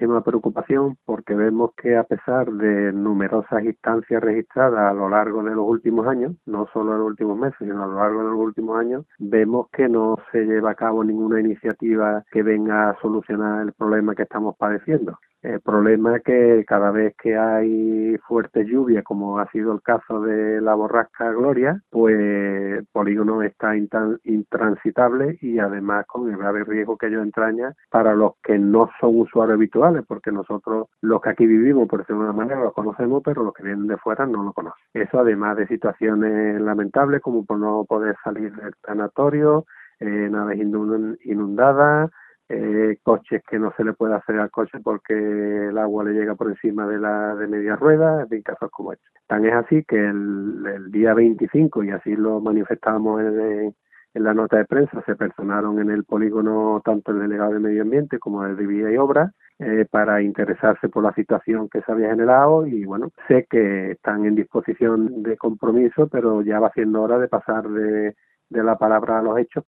máxima preocupación porque vemos que a pesar de numerosas instancias registradas a lo largo de los últimos años, no solo en los últimos meses, sino a lo largo de los últimos años, vemos que no se lleva a cabo ninguna iniciativa que venga a solucionar el problema que estamos padeciendo. El problema es que cada vez que hay fuertes lluvias, como ha sido el caso de la borrasca Gloria, pues el polígono está intransitable y además con el grave riesgo que ello entraña para los que no son usuarios habituales, porque nosotros los que aquí vivimos, por decirlo de una manera, lo conocemos, pero los que vienen de fuera no lo conocen. Eso además de situaciones lamentables como por no poder salir del sanatorio, naves inundadas, coches que no se le puede hacer al coche porque el agua le llega por encima de media rueda, en fin, casos como estos. Tan es así que el día 25, y así lo manifestábamos en la nota de prensa, se personaron en el polígono tanto el delegado de Medio Ambiente como el de Vía y Obras para interesarse por la situación que se había generado y bueno, sé que están en disposición de compromiso, pero ya va siendo hora de pasar de la palabra a los hechos